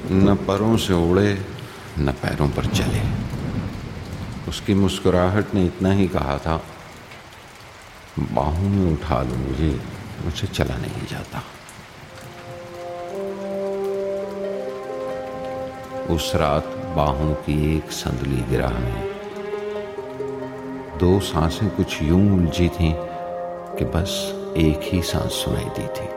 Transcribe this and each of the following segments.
न परों से उड़े न पैरों पर चले। उसकी मुस्कुराहट ने इतना ही कहा था, बाहों में उठा लो मुझे चला नहीं जाता। उस रात बाहों की एक संदली गिराह में 2 सांसें कुछ यूं उलझी थीं कि बस एक ही सांस सुनाई दी थी।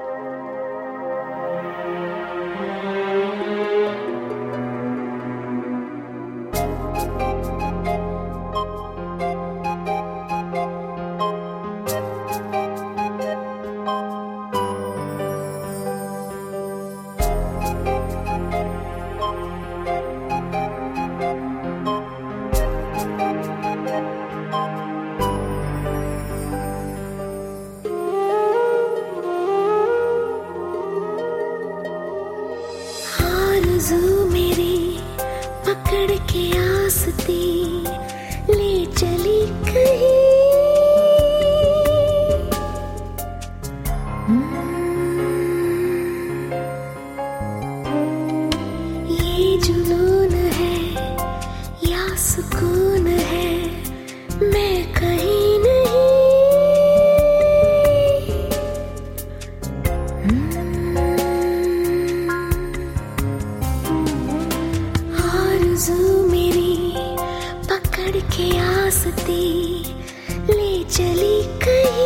आरज़ू मेरी पकड़ के आसती ले चली कहीं। ये जुनून है या सुकून है, मैं कहीं मेरी पकड़ के आसती ले चली कहीं।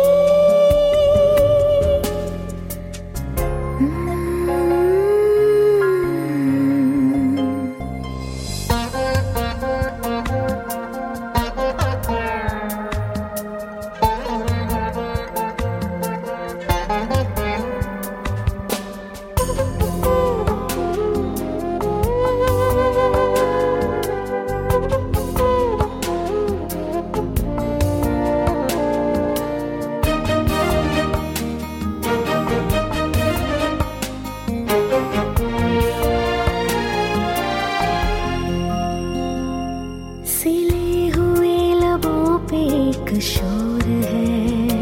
सिले हुए लबों पे एक शोर है,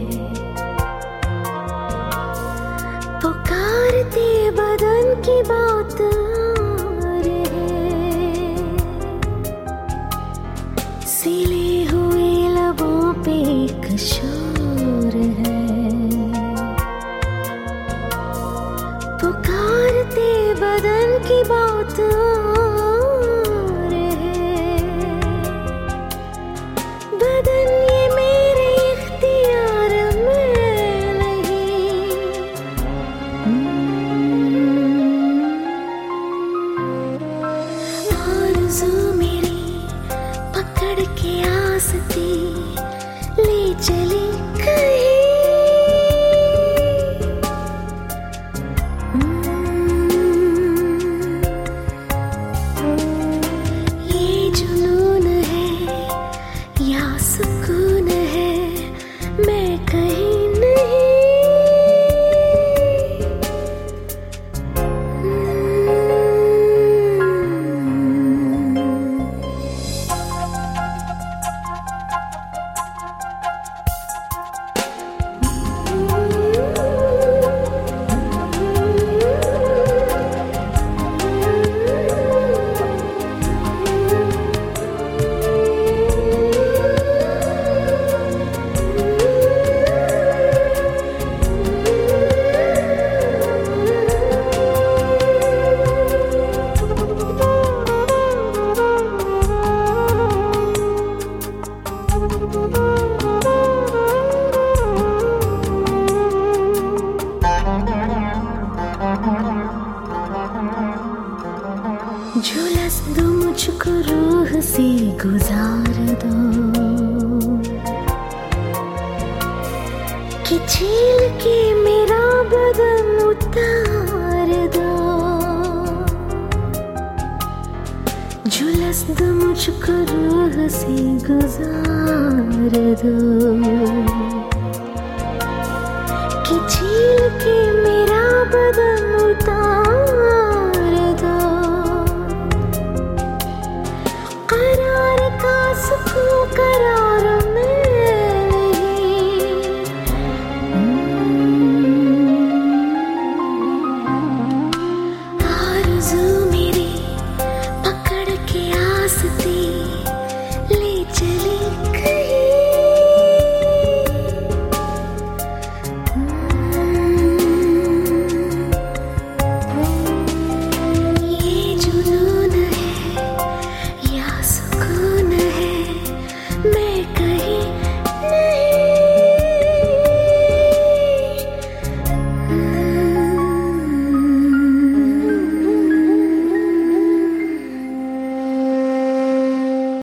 पुकारते बदन की बात और है। सिले हुए लबों पे एक शोर है, पुकारते बदन की बात पकड़ के आसती ले चली कहीं। ये जुनून है या सुकून है, मैं कहीं झुलस दो मुझको रूह से गुजार दो, कि छील के मेरा बदन उतार दो। झुलस दो मुझको रूह से गुजार दो, कि छील के मेरा बदन